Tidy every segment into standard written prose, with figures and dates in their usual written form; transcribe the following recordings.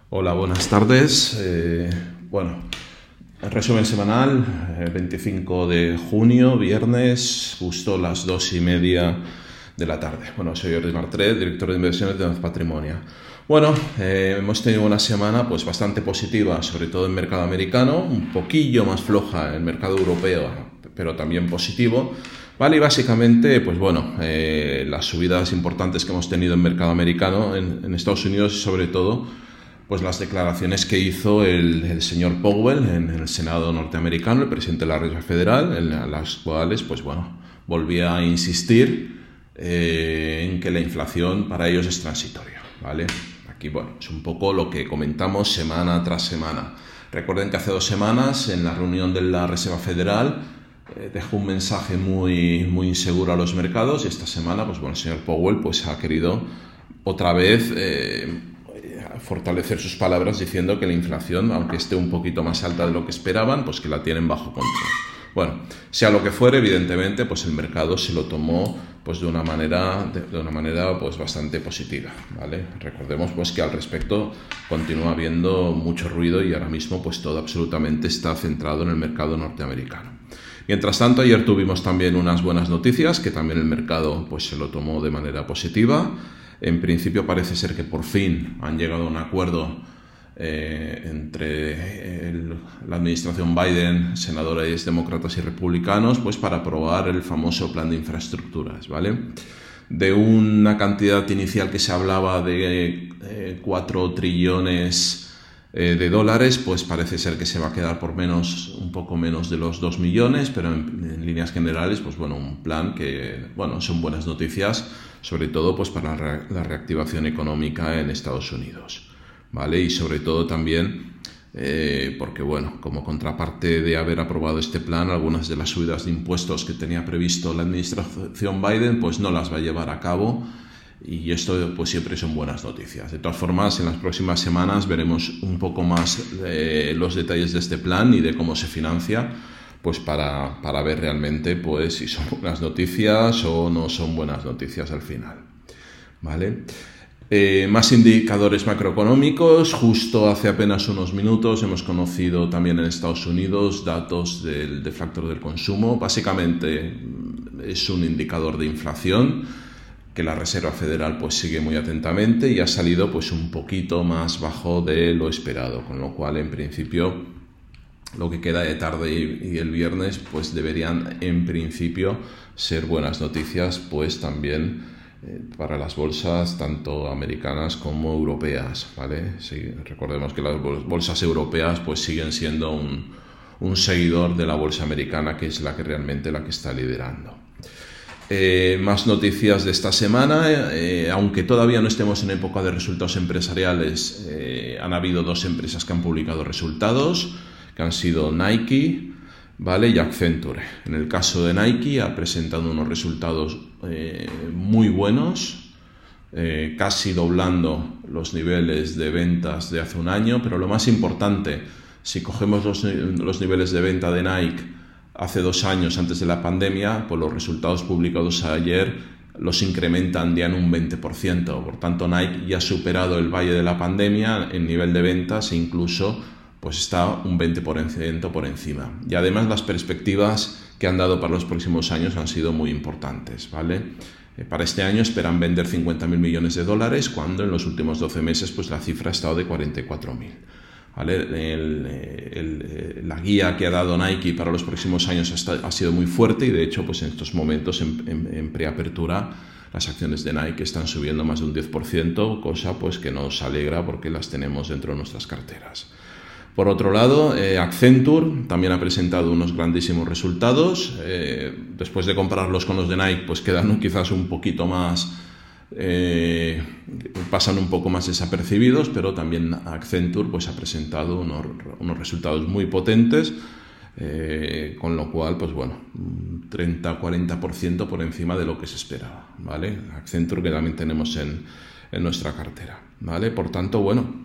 Hola, buenas tardes. Resumen semanal, 25 de junio, viernes, justo las 2:30 de la tarde. Soy Jordi Martret, director de inversiones de Donz Patrimonio. Hemos tenido una semana pues bastante positiva, sobre todo en el mercado americano, un poquillo más floja en el mercado europeo, pero también positivo. Y básicamente, las subidas importantes que hemos tenido en el mercado americano, en Estados Unidos y sobre todo, pues las declaraciones que hizo el señor Powell en el Senado norteamericano, el presidente de la Reserva Federal, en las cuales volvía a insistir en que la inflación para ellos es transitoria, ¿vale? Aquí, es un poco lo que comentamos semana tras semana. Recuerden que hace 2 semanas, en la reunión de la Reserva Federal, dejó un mensaje muy, muy inseguro a los mercados, y esta semana, el señor Powell ha querido otra vez fortalecer sus palabras diciendo que la inflación, aunque esté un poquito más alta de lo que esperaban, que la tienen bajo control. Sea lo que fuere, evidentemente, el mercado se lo tomó de una manera bastante positiva, ¿vale? Recordemos que al respecto continúa habiendo mucho ruido y ahora mismo todo absolutamente está centrado en el mercado norteamericano. Mientras tanto, ayer tuvimos también unas buenas noticias que también el mercado se lo tomó de manera positiva. En principio parece ser que por fin han llegado a un acuerdo entre la administración Biden, senadores demócratas y republicanos, para aprobar el famoso plan de infraestructuras, ¿vale? De una cantidad inicial que se hablaba de 4 trillones de dólares, parece ser que se va a quedar por un poco menos de los 2 millones, pero en líneas generales, un plan que, son buenas noticias, sobre todo para la reactivación económica en Estados Unidos, ¿vale? Y sobre todo también porque, como contraparte de haber aprobado este plan, algunas de las subidas de impuestos que tenía previsto la administración Biden, no las va a llevar a cabo, y esto siempre son buenas noticias. De todas formas, en las próximas semanas veremos un poco más los detalles de este plan y de cómo se financia, para ver realmente si son buenas noticias o no son buenas noticias al final, ¿vale? Más indicadores macroeconómicos. Justo hace apenas unos minutos hemos conocido también en Estados Unidos datos del deflactor del consumo. Básicamente es un indicador de inflación que la Reserva Federal sigue muy atentamente, y ha salido un poquito más bajo de lo esperado, con lo cual en principio lo que queda de tarde y el viernes deberían en principio ser buenas noticias también para las bolsas tanto americanas como europeas, ¿vale? Sí, recordemos que las bolsas europeas siguen siendo un seguidor de la bolsa americana, que es la que realmente está liderando. Más noticias de esta semana. Aunque todavía no estemos en época de resultados empresariales, han habido 2 empresas que han publicado resultados, que han sido Nike, ¿vale? Y Accenture. En el caso de Nike ha presentado unos resultados muy buenos, casi doblando los niveles de ventas de hace un año, pero lo más importante, si cogemos los niveles de venta de Nike hace 2 años, antes de la pandemia, los resultados publicados ayer los incrementan ya en un 20%. Por tanto, Nike ya ha superado el valle de la pandemia en nivel de ventas, e incluso está un 20% por encima. Y además las perspectivas que han dado para los próximos años han sido muy importantes, ¿vale? Para este año esperan vender 50.000 millones de dólares, cuando en los últimos 12 meses la cifra ha estado de 44.000. ¿Vale? La guía que ha dado Nike para los próximos años ha sido muy fuerte, y de hecho en estos momentos en preapertura las acciones de Nike están subiendo más de un 10%, cosa que nos alegra porque las tenemos dentro de nuestras carteras. Por otro lado, Accenture también ha presentado unos grandísimos resultados. Después de compararlos con los de Nike, quedan quizás un poquito más, pasan un poco más desapercibidos, pero también Accenture ha presentado unos resultados muy potentes, con lo cual, 30-40% por encima de lo que se esperaba, ¿vale? Accenture, que también tenemos en nuestra cartera, ¿vale? Por tanto,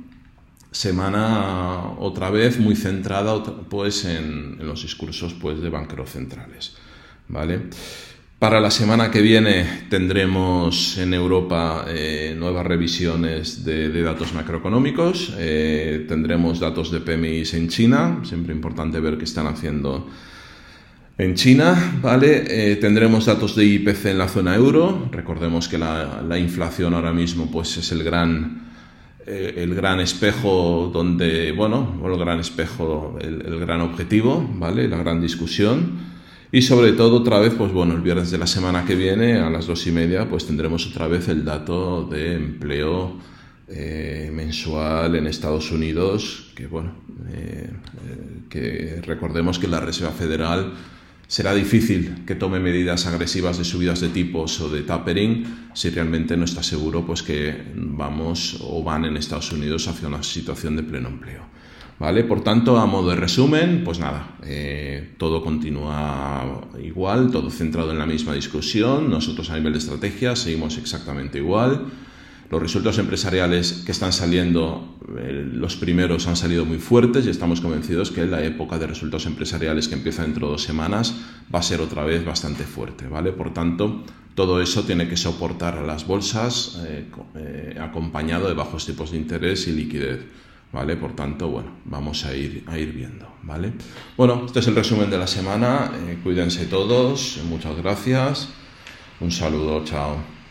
semana otra vez muy centrada en los discursos de banqueros centrales, ¿vale? Para la semana que viene tendremos en Europa nuevas revisiones de datos macroeconómicos, tendremos datos de PMIs en China, siempre importante ver qué están haciendo en China, ¿vale? Tendremos datos de IPC en la zona euro, recordemos que la inflación ahora mismo pues es el gran espejo donde, bueno, el gran espejo, el gran objetivo, ¿vale? La gran discusión. Y sobre todo, otra vez, pues bueno, el viernes de la semana que viene, a las 2:30, pues tendremos otra vez el dato de empleo mensual en Estados Unidos, que bueno, que recordemos que la Reserva Federal será difícil que tome medidas agresivas de subidas de tipos o de tapering si realmente no está seguro pues que vamos o van en Estados Unidos hacia una situación de pleno empleo. ¿Vale? Por tanto, a modo de resumen, pues nada, todo continúa igual, todo centrado en la misma discusión. Nosotros a nivel de estrategia seguimos exactamente igual. Los resultados empresariales que están saliendo, los primeros han salido muy fuertes y estamos convencidos que la época de resultados empresariales que empieza dentro de 2 semanas va a ser otra vez bastante fuerte, ¿vale? Por tanto, todo eso tiene que soportar a las bolsas acompañado de bajos tipos de interés y liquidez. ¿Vale? Por tanto, bueno, vamos a ir viendo, ¿vale? Bueno, este es el resumen de la semana. Cuídense todos, muchas gracias. Un saludo, chao.